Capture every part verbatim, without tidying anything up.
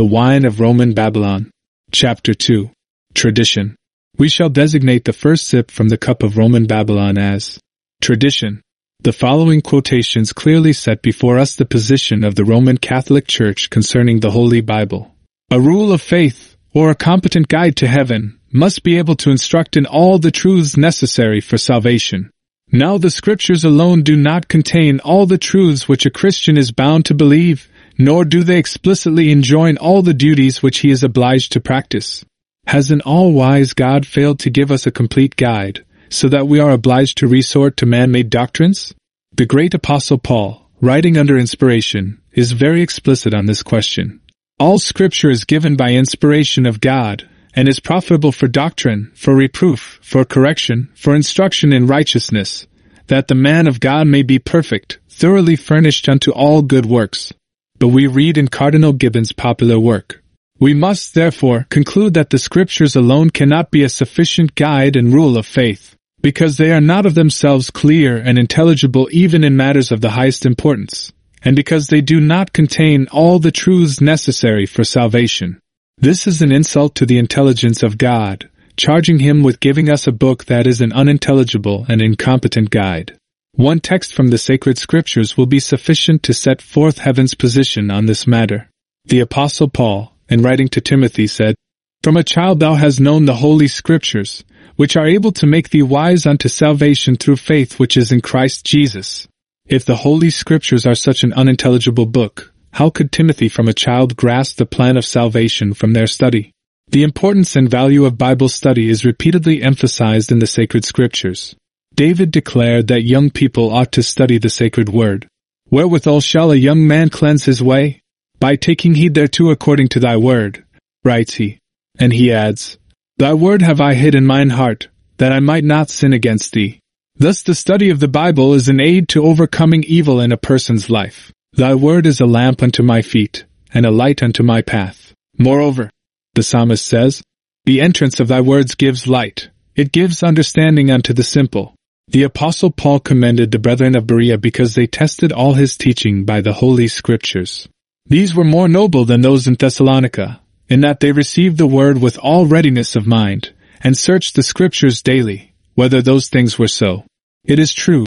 The Wine of Roman Babylon. Chapter two. Tradition. We shall designate the first sip from the cup of Roman Babylon as tradition. The following quotations clearly set before us the position of the Roman Catholic Church concerning the Holy Bible. A rule of faith, or a competent guide to heaven, must be able to instruct in all the truths necessary for salvation. Now the Scriptures alone do not contain all the truths which a Christian is bound to believe, nor do they explicitly enjoin all the duties which he is obliged to practice. Has an all-wise God failed to give us a complete guide, so that we are obliged to resort to man-made doctrines? The great Apostle Paul, writing under inspiration, is very explicit on this question. All Scripture is given by inspiration of God, and is profitable for doctrine, for reproof, for correction, for instruction in righteousness, that the man of God may be perfect, thoroughly furnished unto all good works. But we read in Cardinal Gibbon's popular work, we must, therefore, conclude that the Scriptures alone cannot be a sufficient guide and rule of faith, because they are not of themselves clear and intelligible even in matters of the highest importance, and because they do not contain all the truths necessary for salvation. This is an insult to the intelligence of God, charging him with giving us a book that is an unintelligible and incompetent guide. One text from the sacred Scriptures will be sufficient to set forth heaven's position on this matter. The Apostle Paul, in writing to Timothy, said, From a child thou hast known the holy Scriptures, which are able to make thee wise unto salvation through faith which is in Christ Jesus. If the holy Scriptures are such an unintelligible book, how could Timothy from a child grasp the plan of salvation from their study? The importance and value of Bible study is repeatedly emphasized in the sacred Scriptures. David declared that young people ought to study the sacred word. Wherewithal shall a young man cleanse his way? By taking heed thereto according to thy word, writes he. And he adds, Thy word have I hid in mine heart, that I might not sin against thee. Thus the study of the Bible is an aid to overcoming evil in a person's life. Thy word is a lamp unto my feet, and a light unto my path. Moreover, the psalmist says, The entrance of thy words gives light, it gives understanding unto the simple. The Apostle Paul commended the brethren of Berea because they tested all his teaching by the Holy Scriptures. These were more noble than those in Thessalonica, in that they received the word with all readiness of mind, and searched the Scriptures daily, whether those things were so. It is true,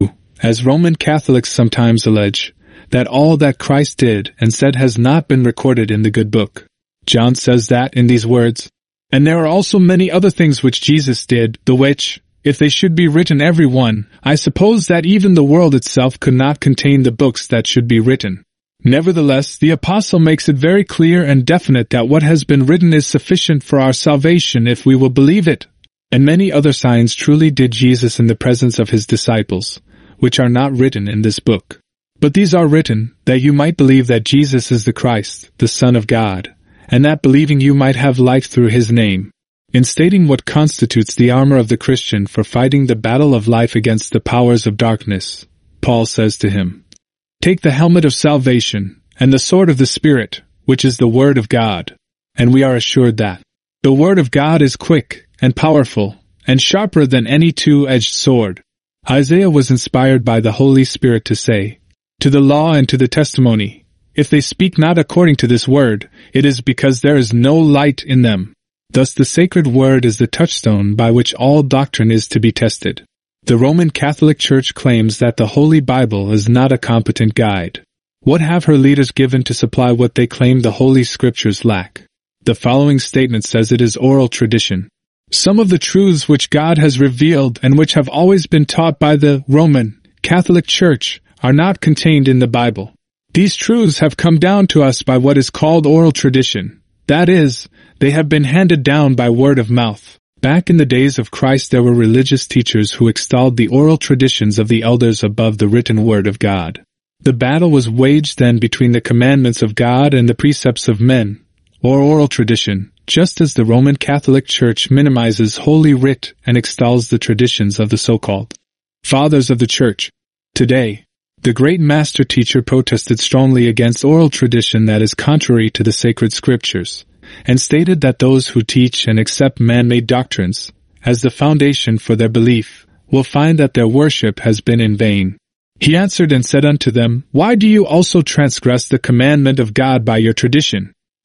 as Roman Catholics sometimes allege, that all that Christ did and said has not been recorded in the good book. John says that in these words, And there are also many other things which Jesus did, the which, if they should be written every one, I suppose that even the world itself could not contain the books that should be written. Nevertheless, the Apostle makes it very clear and definite that what has been written is sufficient for our salvation if we will believe it. And many other signs truly did Jesus in the presence of his disciples, which are not written in this book. But these are written, that you might believe that Jesus is the Christ, the Son of God, and that believing you might have life through his name. In stating what constitutes the armor of the Christian for fighting the battle of life against the powers of darkness, Paul says to him, Take the helmet of salvation, and the sword of the Spirit, which is the Word of God. And we are assured that the Word of God is quick, and powerful, and sharper than any two-edged sword. Isaiah was inspired by the Holy Spirit to say, To the law and to the testimony, if they speak not according to this word, it is because there is no light in them. Thus the sacred word is the touchstone by which all doctrine is to be tested. The Roman Catholic Church claims that the Holy Bible is not a competent guide. What have her leaders given to supply what they claim the Holy Scriptures lack? The following statement says it is oral tradition. Some of the truths which God has revealed and which have always been taught by the Roman Catholic Church are not contained in the Bible. These truths have come down to us by what is called oral tradition. That is, they have been handed down by word of mouth. Back in the days of Christ there were religious teachers who extolled the oral traditions of the elders above the written word of God. The battle was waged then between the commandments of God and the precepts of men, or oral tradition, just as the Roman Catholic Church minimizes Holy Writ and extols the traditions of the so-called Fathers of the Church. Today, the great master teacher protested strongly against oral tradition that is contrary to the sacred Scriptures, and stated that those who teach and accept man-made doctrines as the foundation for their belief will find that their worship has been in vain. He answered and said unto them, Why do you also transgress the commandment of God by your tradition?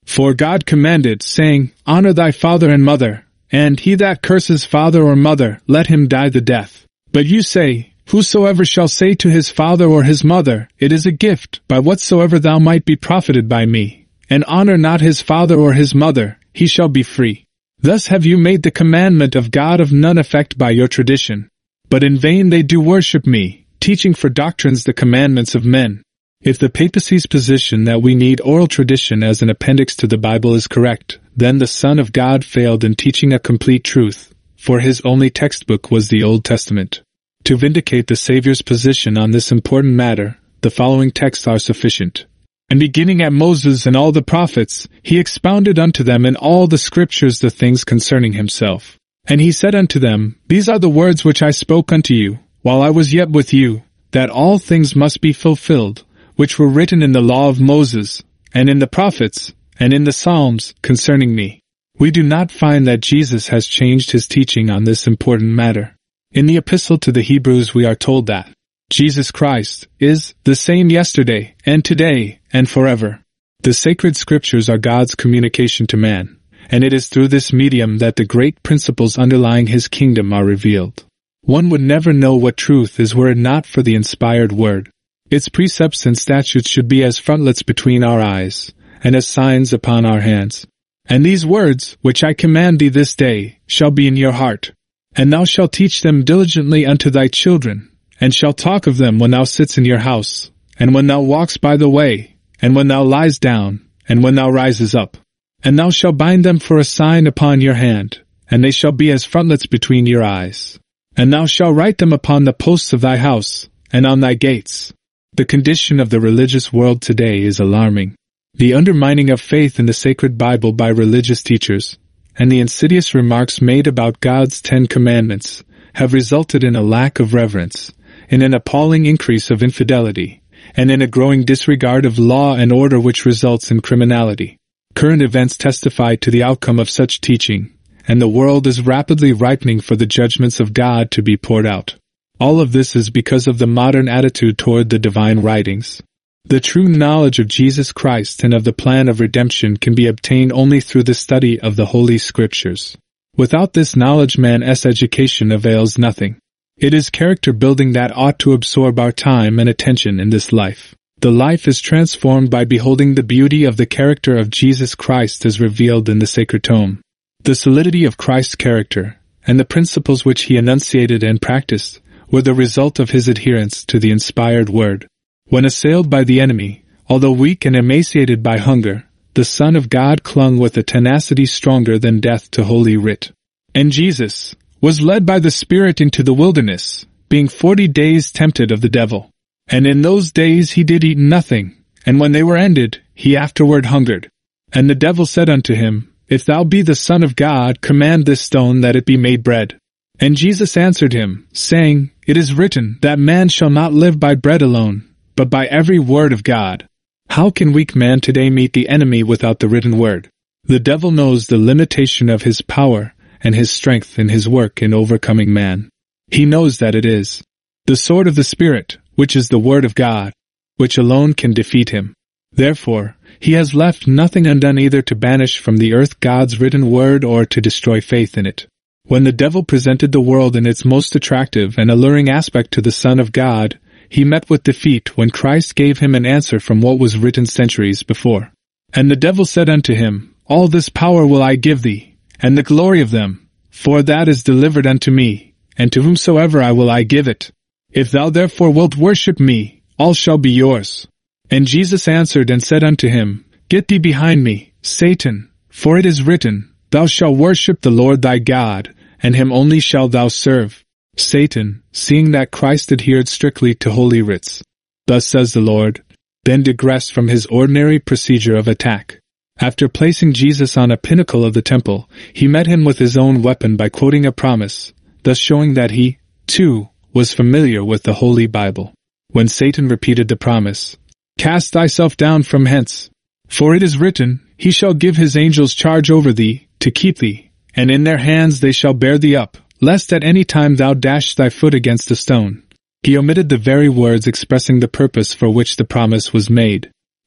For God commanded, saying, Honor thy father and mother, and he that curses father or mother, let him die the death. But you say, Whosoever shall say to his father or his mother, It is a gift, by whatsoever thou might be profited by me, and honor not his father or his mother, he shall be free. Thus have you made the commandment of God of none effect by your tradition. But in vain they do worship me, teaching for doctrines the commandments of men. If the papacy's position that we need oral tradition as an appendix to the Bible is correct, then the Son of God failed in teaching a complete truth, for his only textbook was the Old Testament. To vindicate the Savior's position on this important matter, the following texts are sufficient. And beginning at Moses and all the prophets, he expounded unto them in all the scriptures the things concerning himself. And he said unto them, These are the words which I spoke unto you, while I was yet with you, that all things must be fulfilled, which were written in the law of Moses, and in the prophets, and in the Psalms, concerning me. We do not find that Jesus has changed his teaching on this important matter. In the Epistle to the Hebrews we are told that Jesus Christ is the same yesterday, and today, and forever. The sacred scriptures are God's communication to man, and it is through this medium that the great principles underlying his kingdom are revealed. One would never know what truth is were it not for the inspired word. Its precepts and statutes should be as frontlets between our eyes, and as signs upon our hands. And these words, which I command thee this day, shall be in your heart. And thou shalt teach them diligently unto thy children, and shalt talk of them when thou sitst in your house, and when thou walkest by the way, and when thou liest down, and when thou risest up. And thou shalt bind them for a sign upon your hand, and they shall be as frontlets between your eyes. And thou shalt write them upon the posts of thy house, and on thy gates. The condition of the religious world today is alarming. The undermining of faith in the sacred Bible by religious teachers, and the insidious remarks made about God's Ten Commandments, have resulted in a lack of reverence, in an appalling increase of infidelity, and in a growing disregard of law and order which results in criminality. Current events testify to the outcome of such teaching, and the world is rapidly ripening for the judgments of God to be poured out. All of this is because of the modern attitude toward the divine writings. The true knowledge of Jesus Christ and of the plan of redemption can be obtained only through the study of the Holy Scriptures. Without this knowledge, man's education avails nothing. It is character building that ought to absorb our time and attention in this life. The life is transformed by beholding the beauty of the character of Jesus Christ as revealed in the sacred tome. The solidity of Christ's character, and the principles which he enunciated and practiced, were the result of his adherence to the inspired word. When assailed by the enemy, although weak and emaciated by hunger, the Son of God clung with a tenacity stronger than death to Holy Writ. And Jesus was led by the Spirit into the wilderness, being forty days tempted of the devil. And in those days he did eat nothing, and when they were ended, he afterward hungered. And the devil said unto him, If thou be the Son of God, command this stone that it be made bread. And Jesus answered him, saying, It is written, that man shall not live by bread alone, but by every word of God. How can weak man today meet the enemy without the written word? The devil knows the limitation of his power and his strength in his work in overcoming man. He knows that it is the sword of the Spirit, which is the word of God, which alone can defeat him. Therefore, he has left nothing undone either to banish from the earth God's written word or to destroy faith in it. When the devil presented the world in its most attractive and alluring aspect to the Son of God, he met with defeat when Christ gave him an answer from what was written centuries before. And the devil said unto him, All this power will I give thee, and the glory of them, for that is delivered unto me, and to whomsoever I will I give it. If thou therefore wilt worship me, all shall be yours. And Jesus answered and said unto him, Get thee behind me, Satan, for it is written, Thou shalt worship the Lord thy God, and him only shalt thou serve. Satan, seeing that Christ adhered strictly to holy writs, Thus says the Lord, then digressed from his ordinary procedure of attack. After placing Jesus on a pinnacle of the temple, he met him with his own weapon by quoting a promise, thus showing that he, too, was familiar with the Holy Bible. When Satan repeated the promise, Cast thyself down from hence, for it is written, He shall give his angels charge over thee, to keep thee, and in their hands they shall bear thee up, lest at any time thou dash thy foot against a stone. He omitted the very words expressing the purpose for which the promise was made.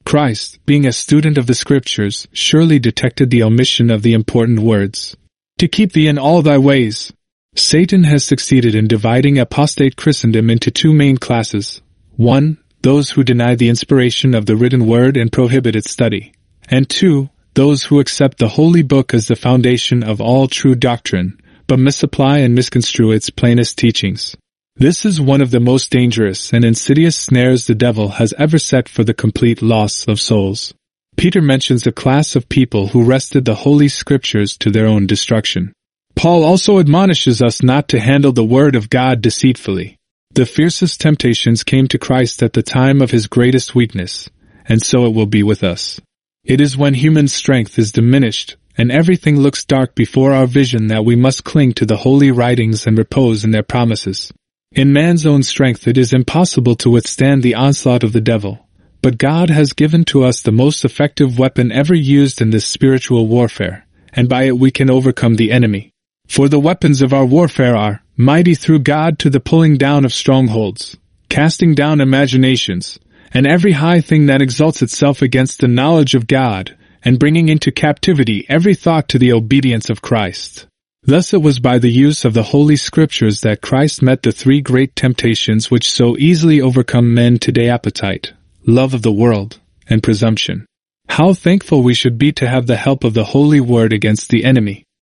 Christ, being a student of the Scriptures, surely detected the omission of the important words, "to keep thee in all thy ways." Satan has succeeded in dividing apostate Christendom into two main classes. One, those who deny the inspiration of the written word and prohibit its study. And two, those who accept the Holy Book as the foundation of all true doctrine, but misapply and misconstrue its plainest teachings. This is one of the most dangerous and insidious snares the devil has ever set for the complete loss of souls. Peter mentions a class of people who wrested the Holy Scriptures to their own destruction. Paul also admonishes us not to handle the Word of God deceitfully. The fiercest temptations came to Christ at the time of his greatest weakness, and so it will be with us. It is when human strength is diminished, and everything looks dark before our vision that we must cling to the holy writings and repose in their promises. In man's own strength it is impossible to withstand the onslaught of the devil, but God has given to us the most effective weapon ever used in this spiritual warfare, and by it we can overcome the enemy. For the weapons of our warfare are mighty through God to the pulling down of strongholds, casting down imaginations, and every high thing that exalts itself against the knowledge of God, and bringing into captivity every thought to the obedience of Christ. Thus it was by the use of the Holy Scriptures that Christ met the three great temptations which so easily overcome men today: appetite, love of the world, and presumption. How thankful we should be to have the help of the Holy Word against the enemy.